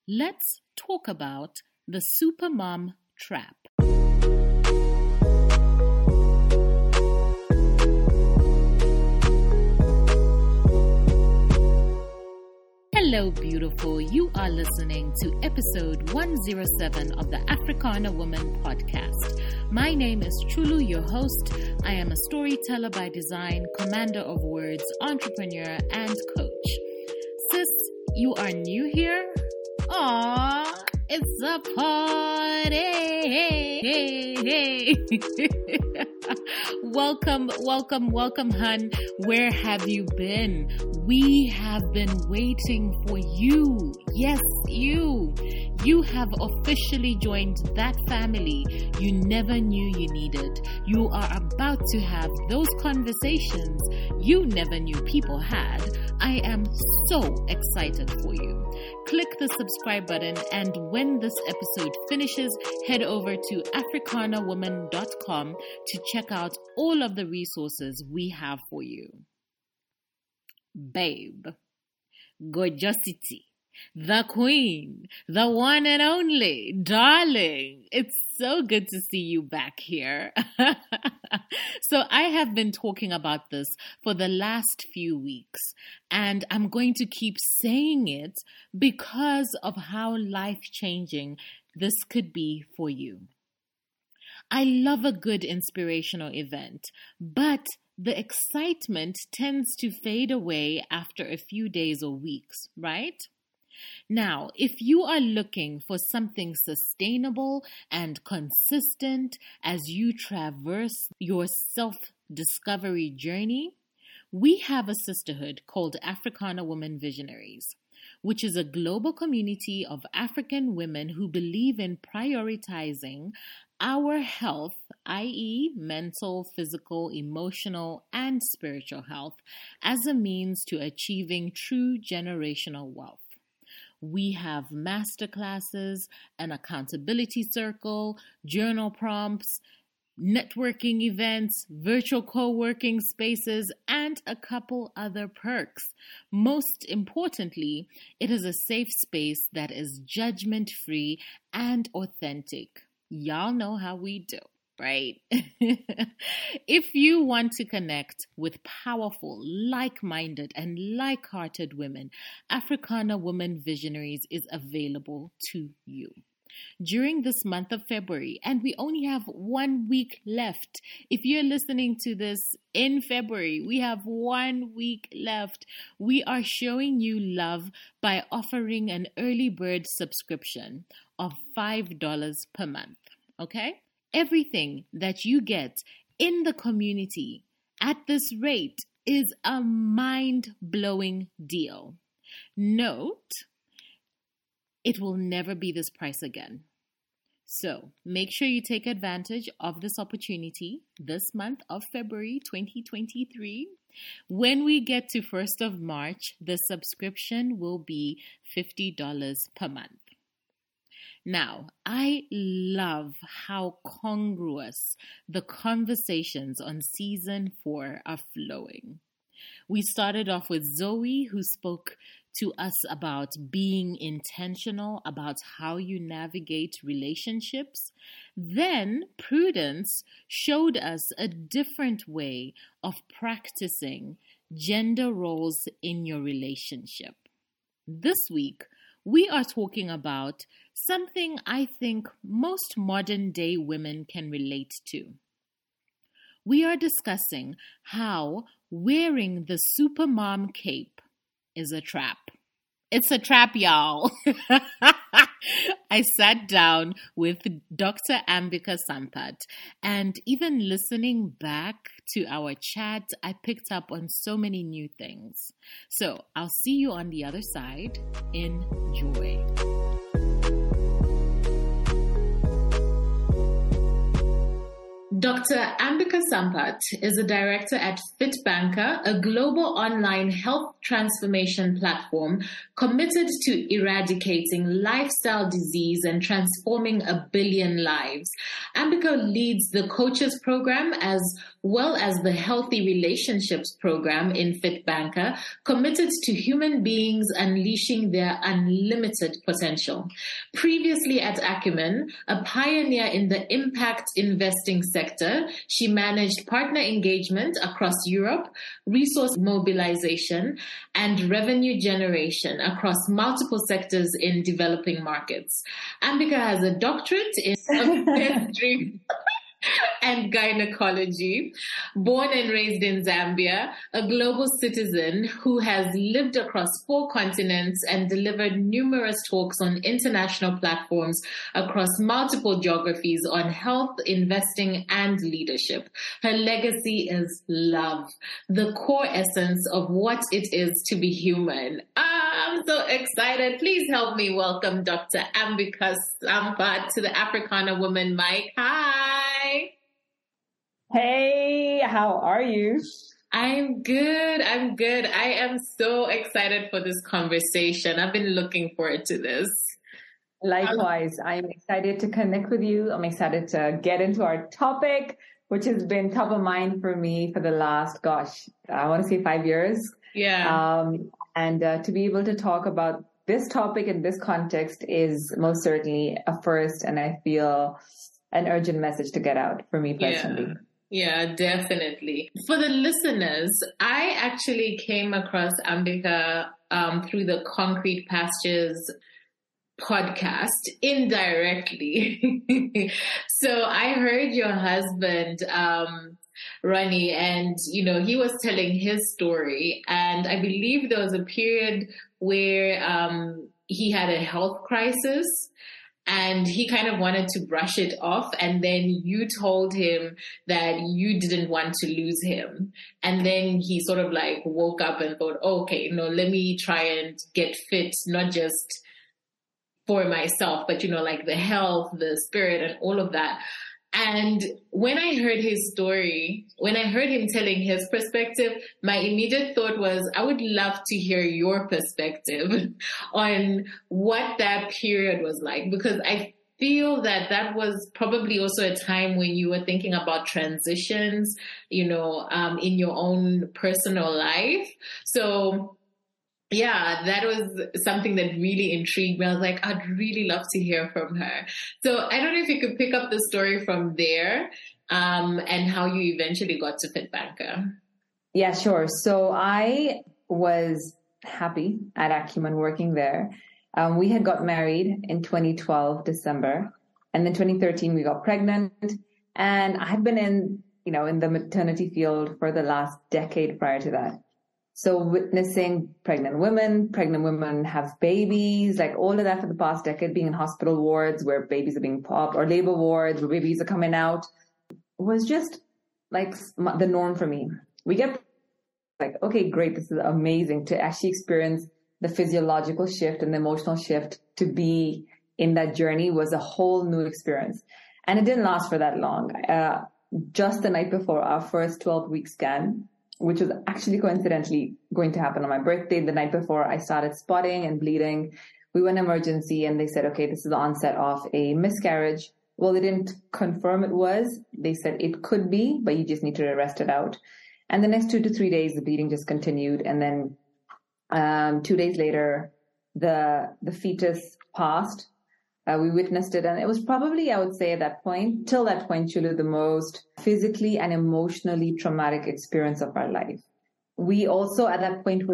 let's talk about the supermom trap. Hello, beautiful. You are listening to episode 107 of the Africana Woman podcast. My name is Chulu, your host. I am a storyteller by design, commander of words, entrepreneur, and coach. Sis, you are new here? Aww, it's a party. Hey. Welcome, hun. Where have you been? We have been waiting for you. Yes, you. You have officially joined that family you never knew you needed. You are about to have those conversations you never knew people had. I am so excited for you. Click the subscribe button, and when this episode finishes, head over to africanawoman.com to check out all of the resources we have for you. Babe, gorgeosity, the queen, the one and only, darling. It's so good to see you back here. So I have been talking about this for the last few weeks, and I'm going to keep saying it because of how life-changing this could be for you. I love a good inspirational event, but the excitement tends to fade away after a few days or weeks, right? Now, if you are looking for something sustainable and consistent as you traverse your self-discovery journey, we have a sisterhood called Africana Women Visionaries, which is a global community of African women who believe in prioritizing our health, i.e. mental, physical, emotional, and spiritual health, as a means to achieving true generational wealth. We have masterclasses, an accountability circle, journal prompts, networking events, virtual co-working spaces, and a couple other perks. Most importantly, it is a safe space that is judgment-free and authentic. Y'all know how we do, right? If you want to connect with powerful, like-minded, and like-hearted women, Africana Women Visionaries is available to you. During this month of February, and we only have 1 week left. If you're listening to this in February, we have 1 week left. We are showing you love by offering an early bird subscription of $5 per month, okay? Everything that you get in the community at this rate is a mind-blowing deal. Note, it will never be this price again. So make sure you take advantage of this opportunity this month of February 2023. When we get to 1st of March, the subscription will be $50 per month. Now, I love how congruous the conversations on season 4 are flowing. We started off with Zoe, who spoke to us about being intentional about how you navigate relationships. Then Prudence showed us a different way of practicing gender roles in your relationship. This week, we are talking about something I think most modern day women can relate to. We are discussing how wearing the supermom cape is a trap. It's a trap, y'all. I sat down with Dr. Ambika Sampath, and even listening back to our chat, I picked up on so many new things. So I'll see you on the other side. Enjoy. Dr. Ambika Sampath is a director at FitBanker, a global online health transformation platform committed to eradicating lifestyle disease and transforming 1 billion lives. Ambika leads the Coaches Program as well as the Healthy Relationships program in FitBanker, committed to human beings unleashing their unlimited potential. Previously at Acumen, a pioneer in the impact investing sector, she managed partner engagement across Europe, resource mobilization, and revenue generation across multiple sectors in developing markets. Ambika has a doctorate in obstetrics and gynecology, born and raised in Zambia, a global citizen who has lived across 4 continents and delivered numerous talks on international platforms across multiple geographies on health, investing, and leadership. Her legacy is love, the core essence of what it is to be human. I'm so excited. Please help me welcome Dr. Ambika Sampath to the Africana Woman Mic. Hi. Hey, how are you? I'm good. I am so excited for this conversation. I've been looking forward to this. Likewise, I'm excited to connect with you. I'm excited to get into our topic, which has been top of mind for me for the last, I want to say 5 years. Yeah. And to be able to talk about this topic in this context is most certainly a first, and I feel an urgent message to get out for me personally. Yeah, definitely. For the listeners, I actually came across Ambika through the Concrete Pastures podcast indirectly. So I heard your husband, Ronnie, and, he was telling his story. And I believe there was a period where he had a health crisis. And he kind of wanted to brush it off. And then you told him that you didn't want to lose him. And then he sort of like woke up and thought, okay, let me try and get fit, not just for myself, but, like the health, the spirit, and all of that. And when I heard his story, when I heard him telling his perspective, my immediate thought was, I would love to hear your perspective on what that period was like, because I feel that was probably also a time when you were thinking about transitions, in your own personal life. So yeah, that was something that really intrigued me. I was like, I'd really love to hear from her. So I don't know if you could pick up the story from there, and how you eventually got to FitBanker. Yeah, sure. So I was happy at Acumen working there. We had got married in 2012, December, and then 2013 we got pregnant. And I had been in the maternity field for the last decade prior to that. So witnessing pregnant women have babies, like all of that for the past decade, being in hospital wards where babies are being popped, or labor wards where babies are coming out, was just like the norm for me. We get like, okay, great, this is amazing to actually experience the physiological shift and the emotional shift. To be in that journey was a whole new experience. And it didn't last for that long. Just the night before our first 12-week scan, which was actually coincidentally going to happen on my birthday, the night before I started spotting and bleeding, we went emergency and they said, okay, this is the onset of a miscarriage. Well, they didn't confirm it was. They said it could be, but you just need to arrest it out. And the next 2 to 3 days, the bleeding just continued. And then 2 days later, the fetus passed. We witnessed it, and it was probably, I would say at that point, till that point, truly the most physically and emotionally traumatic experience of our life. We also at that point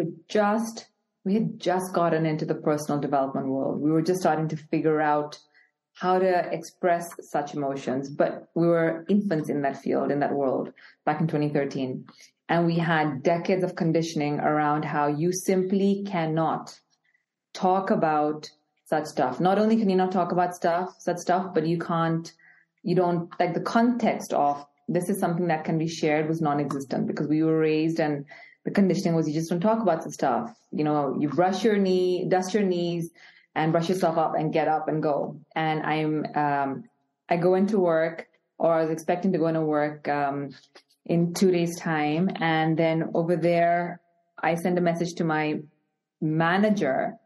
we had just gotten into the personal development world. We were just starting to figure out how to express such emotions, but we were infants in that field, in that world back in 2013. And we had decades of conditioning around how you simply cannot talk about such stuff. Not only can you not talk about such stuff, but you don't, like the context of this is something that can be shared was non-existent, because we were raised and the conditioning was you just don't talk about such stuff. You dust your knees and brush yourself up and get up and go. And I go into work, or I was expecting to go into work in 2 days' time. And then over there, I send a message to my manager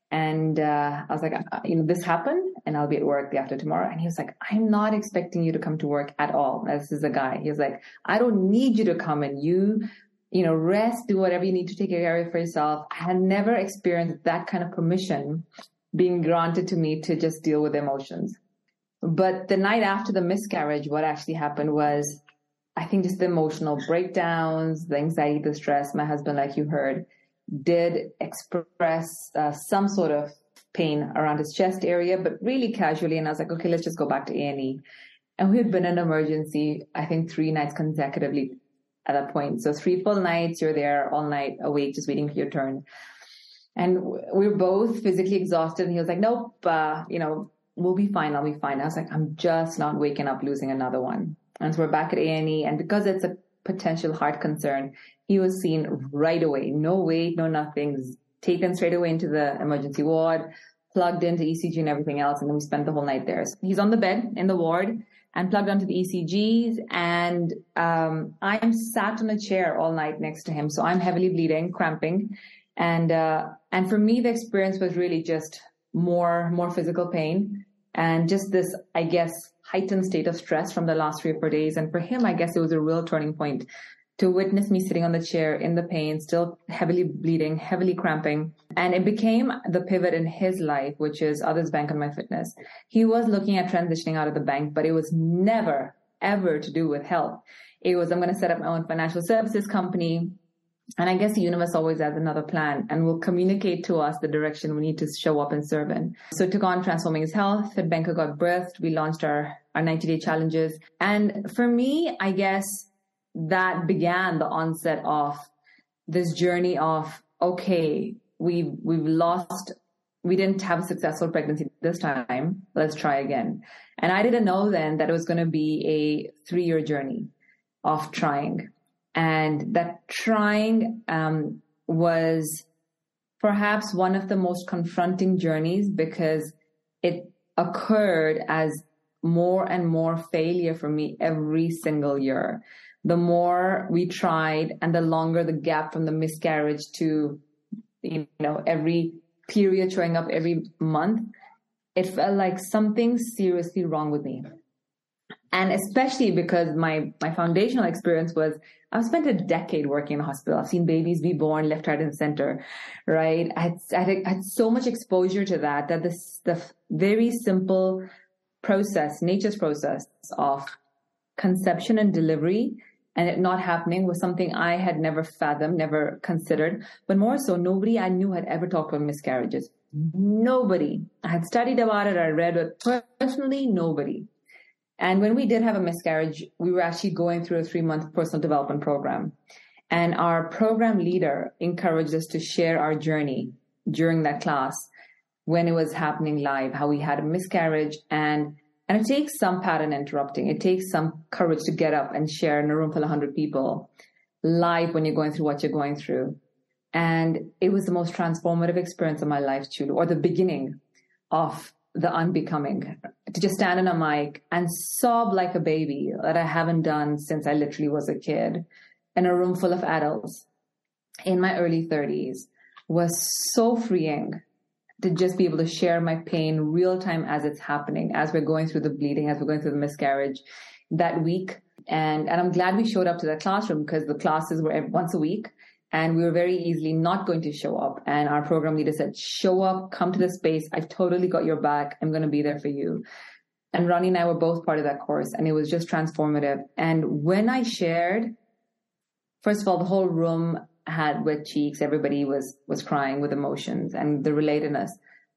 And I was like, this happened and I'll be at work the after tomorrow. And he was like, I'm not expecting you to come to work at all. This is a guy. He was like, I don't need you to come and rest, do whatever you need to take care of for yourself. I had never experienced that kind of permission being granted to me to just deal with emotions. But the night after the miscarriage, what actually happened was, I think just the emotional breakdowns, the anxiety, the stress. My husband, like you heard, did express some sort of pain around his chest area, but really casually. And I was like, okay, let's just go back to A&E. And we had been in emergency, I think 3 nights consecutively at that point. So 3 full nights, you're there all night awake, just waiting for your turn. And we were both physically exhausted. And he was like, nope, we'll be fine. I'll be fine. I was like, I'm just not waking up, losing another one. And so we're back at A&E. And because it's a potential heart concern, he was seen right away. No wait, no nothing. Taken straight away into the emergency ward, plugged into ECG and everything else. And then we spent the whole night there. So he's on the bed in the ward and plugged onto the ECGs. And I'm sat on a chair all night next to him. So I'm heavily bleeding, cramping. And for me, the experience was really just more physical pain and just this, I guess, heightened state of stress from the last 3 or 4 days. And for him, I guess it was a real turning point to witness me sitting on the chair in the pain, still heavily bleeding, heavily cramping. And it became the pivot in his life, which is Others Bank on My Fitness. He was looking at transitioning out of the bank, but it was never, ever to do with health. It was, I'm going to set up my own financial services company. And I guess the universe always has another plan and will communicate to us the direction we need to show up and serve in. So it took on transforming his health. FitBanker got birthed. We launched our 90-day challenges. And for me, I guess that began the onset of this journey of, okay, we didn't have a successful pregnancy this time. Let's try again. And I didn't know then that it was going to be a 3-year journey of trying. And that trying was perhaps one of the most confronting journeys because it occurred as more and more failure for me every single year. The more we tried and the longer the gap from the miscarriage to, every period showing up every month, it felt like something seriously wrong with me. And especially because my foundational experience was I've spent a decade working in a hospital. I've seen babies be born left, right, and center, right? I had so much exposure to that the very simple process, nature's process of conception and delivery and it not happening was something I had never fathomed, never considered. But more so, nobody I knew had ever talked about miscarriages. Nobody. I had studied about it, I read it, personally, nobody. And when we did have a miscarriage, we were actually going through a 3-month personal development program. And our program leader encouraged us to share our journey during that class when it was happening live, how we had a miscarriage. And it takes some pattern interrupting. It takes some courage to get up and share in a room full of 100 people live when you're going through what you're going through. And it was the most transformative experience of my life, Chulu, or the beginning of the unbecoming, to just stand on a mic and sob like a baby that I haven't done since I literally was a kid in a room full of adults in my early 30s was so freeing to just be able to share my pain real time as it's happening, as we're going through the bleeding, as we're going through the miscarriage that week. And I'm glad we showed up to that classroom because the classes were once a week. And we were very easily not going to show up. And our program leader said, show up, come to the space. I've totally got your back. I'm going to be there for you. And Ronnie and I were both part of that course. And it was just transformative. And when I shared, first of all, the whole room had wet cheeks. Everybody was crying with emotions and the relatedness.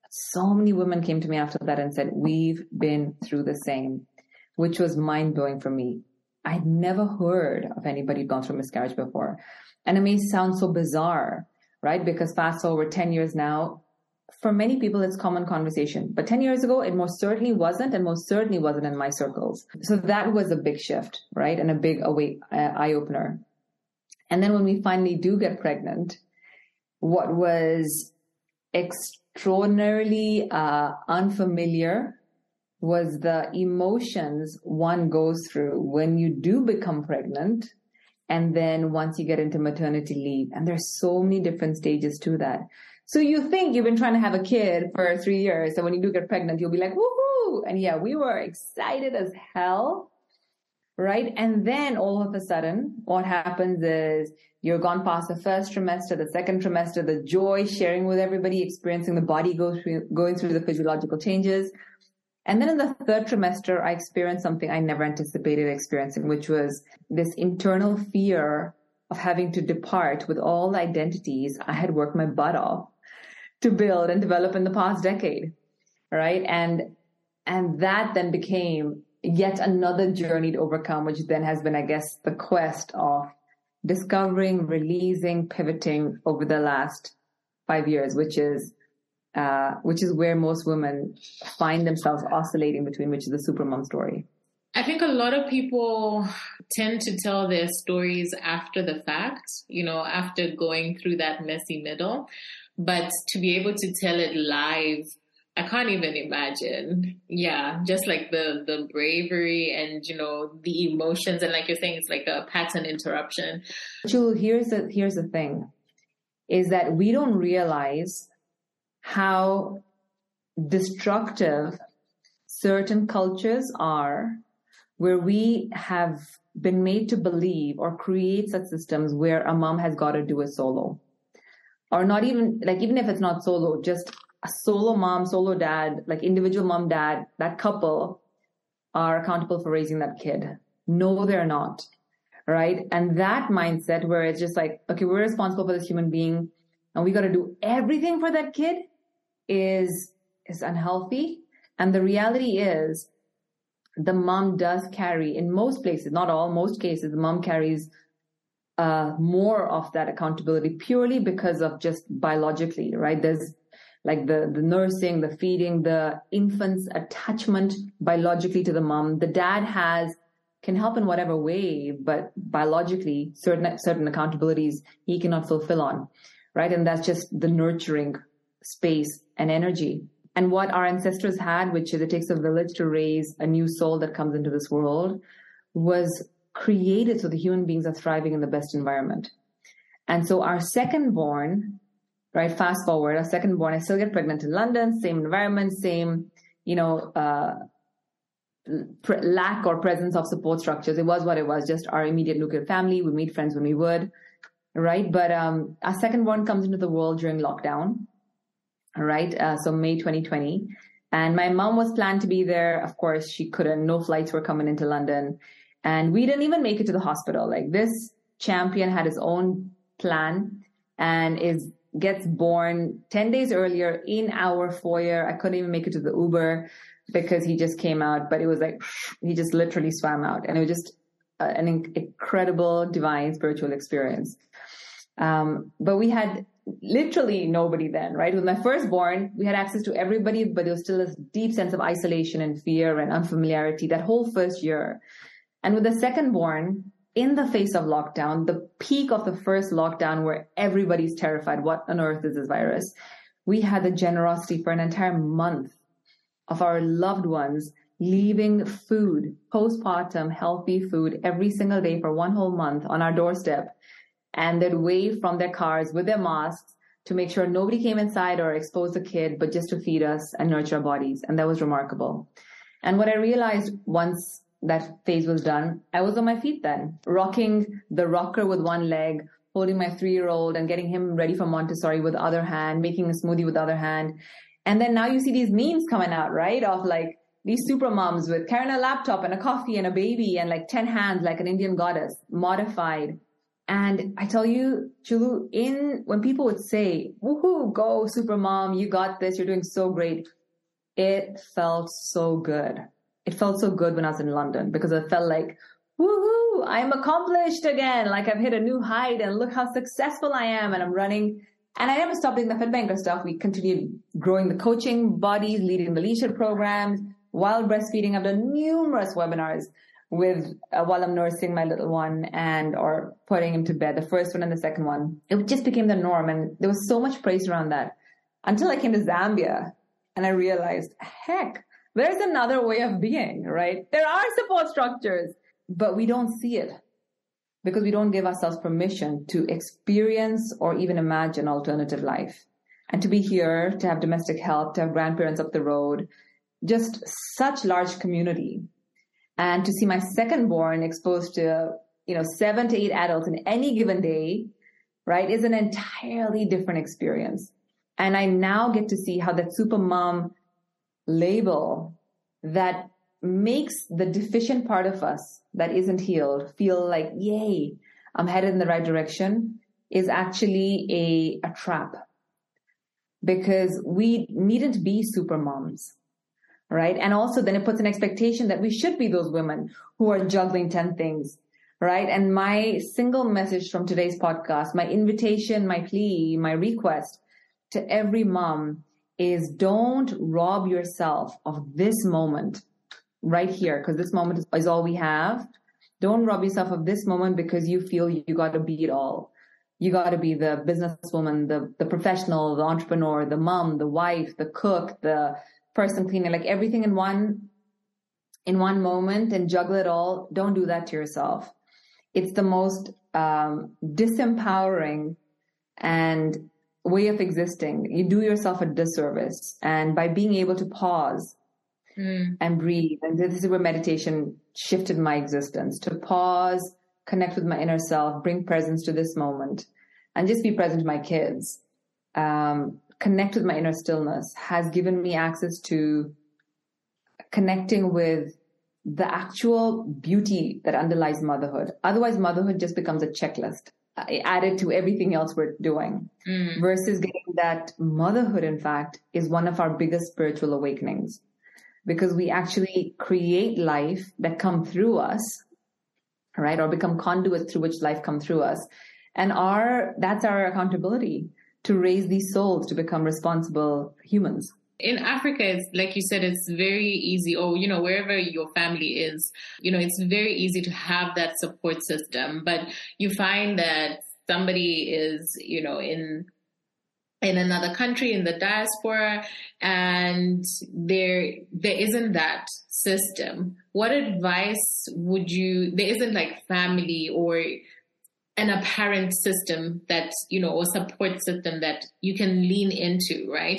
So many women came to me after that and said, we've been through the same, which was mind blowing for me. I'd never heard of anybody who'd gone through miscarriage before. And it may sound so bizarre, right? Because fast forward 10 years now, for many people, it's common conversation. But 10 years ago, it most certainly wasn't, and most certainly wasn't in my circles. So that was a big shift, right? And a big eye-opener. And then when we finally do get pregnant, what was extraordinarily unfamiliar was the emotions one goes through when you do become pregnant. And then once you get into maternity leave, and there's so many different stages to that. So you think you've been trying to have a kid for 3 years. So when you do get pregnant, you'll be like, woohoo. And yeah, we were excited as hell. Right. And then all of a sudden, what happens is you're gone past the first trimester, the second trimester, the joy, sharing with everybody, experiencing the body going through the physiological changes. And then in the third trimester, I experienced something I never anticipated experiencing, which was this internal fear of having to depart with all the identities I had worked my butt off to build and develop in the past decade. Right. And that then became yet another journey to overcome, which then has been, I guess, the quest of discovering, releasing, pivoting over the last 5 years, which is where most women find themselves oscillating between, which is the supermom story. I think a lot of people tend to tell their stories after the fact, after going through that messy middle. But to be able to tell it live, I can't even imagine. Yeah, just like the bravery and, the emotions. And like you're saying, it's like a pattern interruption. Chulu, here's the thing, is that we don't realize how destructive certain cultures are where we have been made to believe or create such systems where a mom has got to do it solo. Or not even, even if it's not solo, just a solo mom, solo dad, individual mom, dad, that couple are accountable for raising that kid. No, they're not. Right. And that mindset where it's just okay, we're responsible for this human being and we got to do everything for that kid is unhealthy. And the reality is the mom does carry, in most places, not all, most cases, the mom carries more of that accountability purely because of just biologically, right? There's the nursing, the feeding, the infant's attachment biologically to the mom. The dad can help in whatever way, but biologically certain accountabilities he cannot fulfill on, right? And that's just the nurturing space and energy. And what our ancestors had, which is it takes a village to raise a new soul that comes into this world, was created so the human beings are thriving in the best environment. And so our second born, right, fast forward, our second born, I still get pregnant in London, same environment, same, lack or presence of support structures. It was what it was, just our immediate nuclear family. We meet friends when we would, right? But our second born comes into the world during lockdown, right? So May 2020. And my mom was planned to be there. Of course, she couldn't. No flights were coming into London. And we didn't even make it to the hospital. This champion had his own plan and gets born 10 days earlier in our foyer. I couldn't even make it to the Uber because he just came out, but it was he just literally swam out. And it was just an incredible, divine spiritual experience. But we had literally nobody then, right? With my firstborn, we had access to everybody, but there was still this deep sense of isolation and fear and unfamiliarity that whole first year. And with the secondborn, in the face of lockdown, the peak of the first lockdown where everybody's terrified, what on earth is this virus? We had the generosity for an entire month of our loved ones leaving food, postpartum, healthy food every single day for one whole month on our doorstep. And they'd wave from their cars with their masks to make sure nobody came inside or exposed the kid, but just to feed us and nurture our bodies. And that was remarkable. And what I realized once that phase was done, I was on my feet then, rocking the rocker with one leg, holding my 3-year-old and getting him ready for Montessori with the other hand, making a smoothie with the other hand. And then now you see these memes coming out, right? Of these super moms with carrying a laptop and a coffee and a baby and 10 hands like an Indian goddess, modified. And I tell you, Chulu, when people would say, woohoo, go super mom, you got this, you're doing so great. It felt so good. It felt so good when I was in London because it felt like, woohoo, I'm accomplished again. I've hit a new height and look how successful I am. And I'm running. And I never stopped doing the FitBanker stuff. We continued growing the coaching bodies, leading the leadership programs, while breastfeeding. I've done numerous webinars while I'm nursing my little one or putting him to bed, the first one and the second one. It just became the norm. And there was so much praise around that until I came to Zambia and I realized, heck, there's another way of being, right? There are support structures, but we don't see it because we don't give ourselves permission to experience or even imagine alternative life. And to be here, to have domestic help, to have grandparents up the road, just such large community. And to see my second born exposed to, 7 to 8 adults in any given day, right, is an entirely different experience. And I now get to see how that super mom label that makes the deficient part of us that isn't healed feel like, yay, I'm headed in the right direction, is actually a trap. Because we needn't be super moms, right? And also then it puts an expectation that we should be those women who are juggling 10 things, right? And my single message from today's podcast, my invitation, my plea, my request to every mom is don't rob yourself of this moment right here, because this moment is all we have. Don't rob yourself of this moment because you feel you got to be it all. You got to be the businesswoman, the professional, the entrepreneur, the mom, the wife, the cook, the person cleaning, like everything in one moment and juggle it all. Don't do that to yourself. It's the most disempowering and way of existing. You do yourself a disservice. And by being able to pause and breathe, and this is where meditation shifted my existence, to pause, connect with my inner self, bring presence to this moment, and just be present to my kids, connect with my inner stillness, has given me access to connecting with the actual beauty that underlies motherhood. Otherwise, motherhood just becomes a checklist added to everything else we're doing, versus getting that motherhood, in fact, is one of our biggest spiritual awakenings, because we actually create life that come through us, right? Or become conduits through which life come through us. And that's our accountability, to raise these souls to become responsible humans. In Africa, it's like you said, it's very easy, or, wherever your family is, it's very easy to have that support system. But you find that somebody is, in another country, in the diaspora, and there isn't that system. What advice there isn't like family or an apparent system that, or support system that you can lean into, right?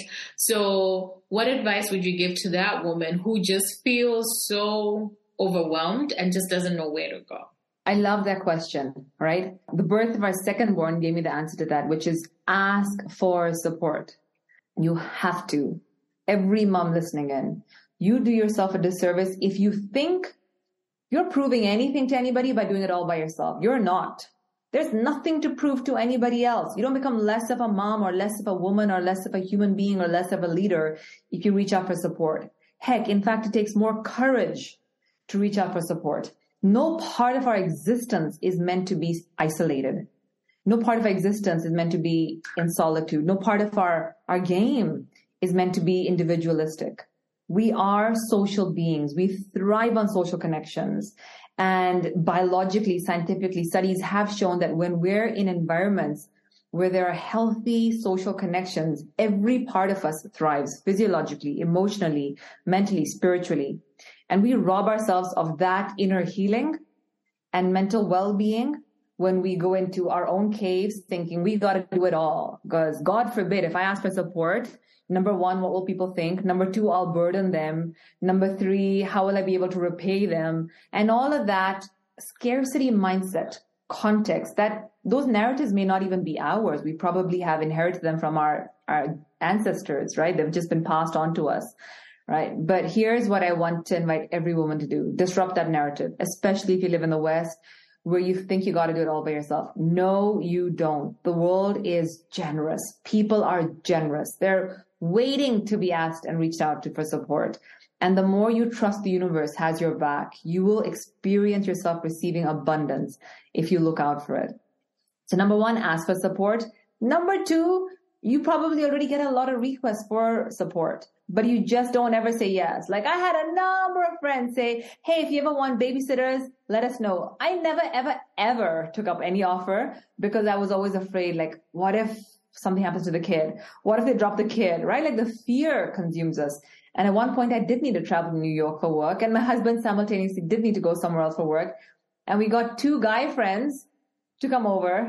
So what advice would you give to that woman who just feels so overwhelmed and just doesn't know where to go? I love that question, right? The birth of our second born gave me the answer to that, which is ask for support. You have to. Every mom listening in, you do yourself a disservice if you think you're proving anything to anybody by doing it all by yourself. You're not. There's nothing to prove to anybody else. You don't become less of a mom or less of a woman or less of a human being or less of a leader if you reach out for support. Heck, in fact, it takes more courage to reach out for support. No part of our existence is meant to be isolated. No part of our existence is meant to be in solitude. No part of our game is meant to be individualistic. We are social beings. We thrive on social connections. And biologically, scientifically, studies have shown that when we're in environments where there are healthy social connections, every part of us thrives physiologically, emotionally, mentally, spiritually. And we rob ourselves of that inner healing and mental well-being when we go into our own caves thinking we got to do it all. Because God forbid, if I ask for support, number one, what will people think? Number two, I'll burden them. Number three, how will I be able to repay them? And all of that scarcity mindset, context, that those narratives may not even be ours. We probably have inherited them from our ancestors, right? They've just been passed on to us, right? But here's what I want to invite every woman to do. Disrupt that narrative, especially if you live in the West, where you think you got to do it all by yourself. No, you don't. The world is generous. People are generous. They're waiting to be asked and reached out to for support. And the more you trust the universe has your back, you will experience yourself receiving abundance if you look out for it. So number one, ask for support. Number two, you probably already get a lot of requests for support, but you just don't ever say yes. Like I had a number of friends say, hey, if you ever want babysitters, let us know. I never, ever, ever took up any offer because I was always afraid, like, what if something happens to the kid? What if they drop the kid, right? Like the fear consumes us. And at one point I did need to travel to New York for work, and my husband simultaneously did need to go somewhere else for work. And we got two guy friends to come over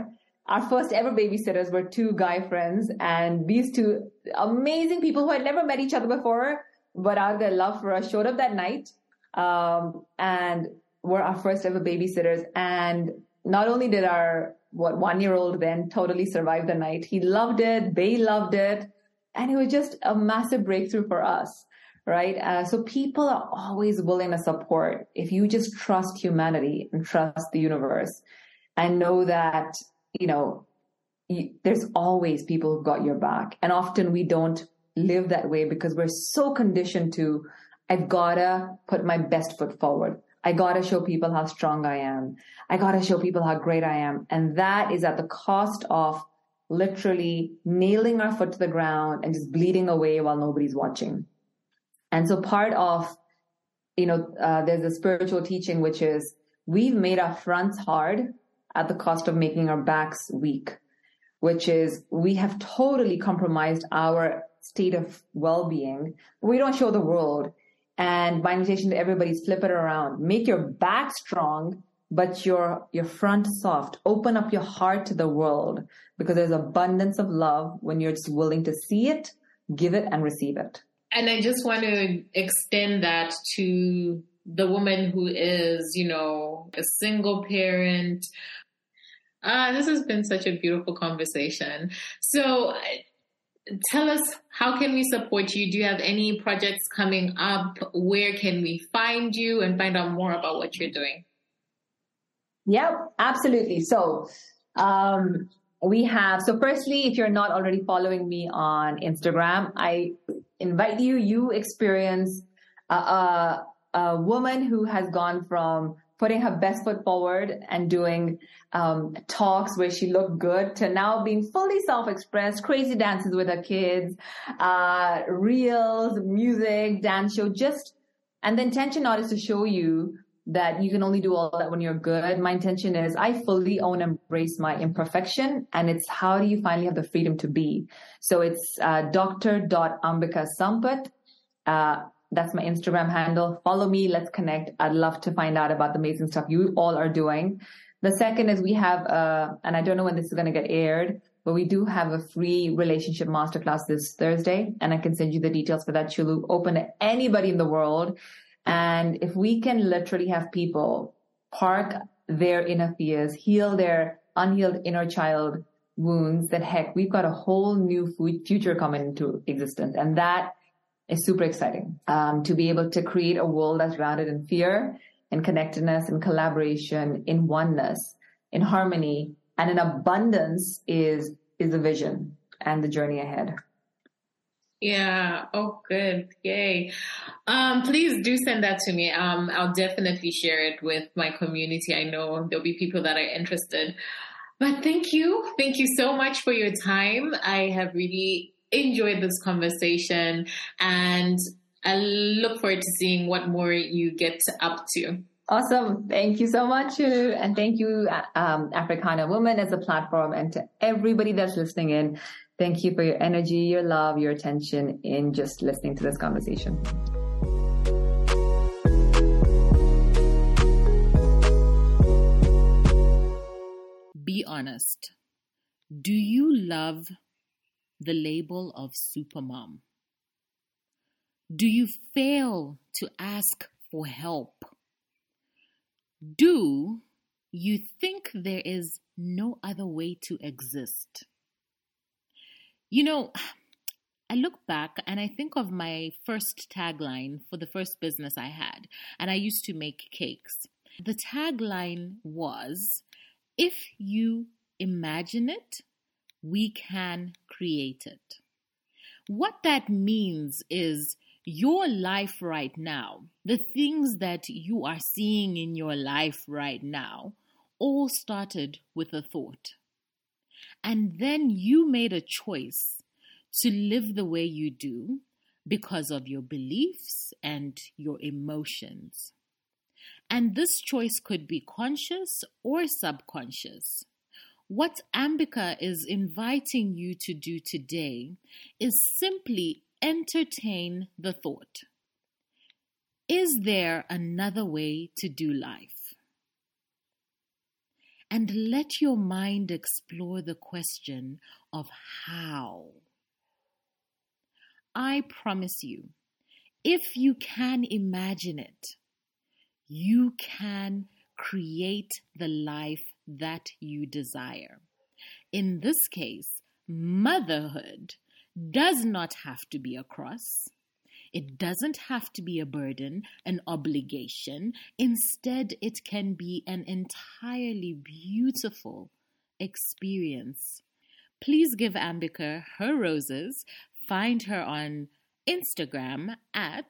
our first ever babysitters were two guy friends, and these two amazing people who had never met each other before, but out of their love for us, showed up that night, and were our first ever babysitters. And not only did our 1-year-old then totally survive the night, he loved it, they loved it, and it was just a massive breakthrough for us, right? So people are always willing to support if you just trust humanity and trust the universe and know that, there's always people who've got your back. And often we don't live that way because we're so conditioned to, I've gotta put my best foot forward. I gotta show people how strong I am. I gotta show people how great I am. And that is at the cost of literally nailing our foot to the ground and just bleeding away while nobody's watching. And so part of, there's a spiritual teaching, which is we've made our fronts hard at the cost of making our backs weak, which is we have totally compromised our state of well-being. We don't show the world. And my invitation to everybody is flip it around. Make your back strong, but your front soft. Open up your heart to the world, because there's abundance of love when you're just willing to see it, give it, and receive it. And I just want to extend that to the woman who is, a single parent. This has been such a beautiful conversation. So tell us, how can we support you? Do you have any projects coming up? Where can we find you and find out more about what you're doing? Yep, absolutely. So firstly, if you're not already following me on Instagram, I invite you experience a woman who has gone from putting her best foot forward and doing talks where she looked good to now being fully self-expressed, crazy dances with her kids, reels, music, dance show, and the intention not is to show you that you can only do all that when you're good. My intention is I fully own and embrace my imperfection, and it's how do you finally have the freedom to be. So it's Dr.Ambika Sampath. That's my Instagram handle. Follow me. Let's connect. I'd love to find out about the amazing stuff you all are doing. The second is we have, and I don't know when this is going to get aired, but we do have a free relationship masterclass this Thursday, and I can send you the details for that. Chulu, open to anybody in the world. And if we can literally have people park their inner fears, heal their unhealed inner child wounds, then heck, we've got a whole new future coming into existence. And that is super exciting, to be able to create a world that's grounded in fear, in connectedness, in collaboration, in oneness, in harmony, and in abundance is the vision and the journey ahead. Yeah. Oh, good. Yay. Please do send that to me. I'll definitely share it with my community. I know there'll be people that are interested. But thank you. Thank you so much for your time. I have really enjoyed this conversation, and I look forward to seeing what more you get up to. Awesome. Thank you so much. And thank you, Africana Woman as a platform, and to everybody that's listening in. Thank you for your energy, your love, your attention in just listening to this conversation. Be honest. Do you love the label of supermom? Do you fail to ask for help? Do you think there is no other way to exist? I look back and I think of my first tagline for the first business I had, and I used to make cakes. The tagline was, if you imagine it, we can create it. What that means is your life right now, the things that you are seeing in your life right now, all started with a thought. And then you made a choice to live the way you do because of your beliefs and your emotions. And this choice could be conscious or subconscious. What Ambika is inviting you to do today is simply entertain the thought. Is there another way to do life? and let your mind explore the question of how. I promise you, if you can imagine it, you can create the life that you desire. In this case, motherhood does not have to be a cross. It doesn't have to be a burden, an obligation. Instead, it can be an entirely beautiful experience. Please give Ambika her roses. Find her on Instagram at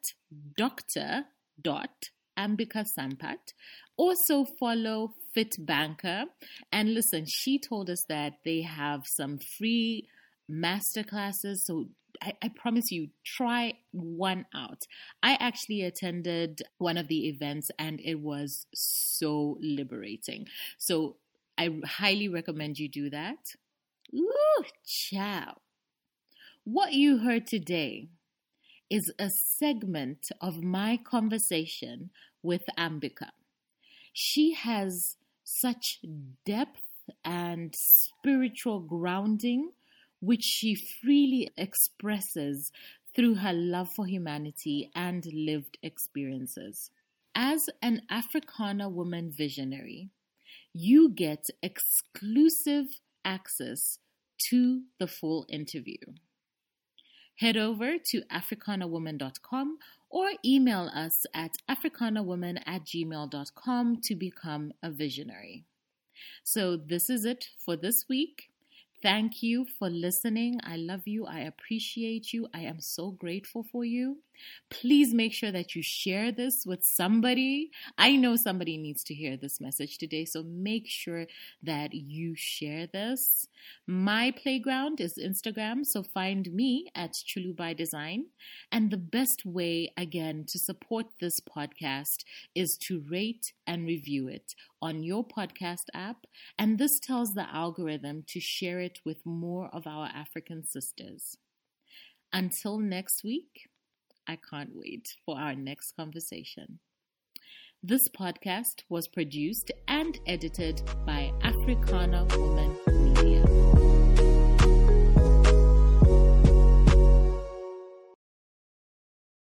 Dr.Ambika Sampat. Also follow Fit Banker. And listen, she told us that they have some free masterclasses. So I promise you, try one out. I actually attended one of the events and it was so liberating. So I highly recommend you do that. Ooh, ciao. What you heard today is a segment of my conversation with Ambika. She has such depth and spiritual grounding, which she freely expresses through her love for humanity and lived experiences. As an Africana woman visionary, you get exclusive access to the full interview. Head over to africanawoman.com or email us at africanawoman@gmail.com to become a visionary. So this is it for this week. Thank you for listening. I love you. I appreciate you. I am so grateful for you. Please make sure that you share this with somebody. I know somebody needs to hear this message today, so make sure that you share this. My playground is Instagram, so find me at Chulu by Design. And the best way, again, to support this podcast is to rate and review it on your podcast app. And this tells the algorithm to share it with more of our African sisters. Until next week, I can't wait for our next conversation. This podcast was produced and edited by Africana Woman Media.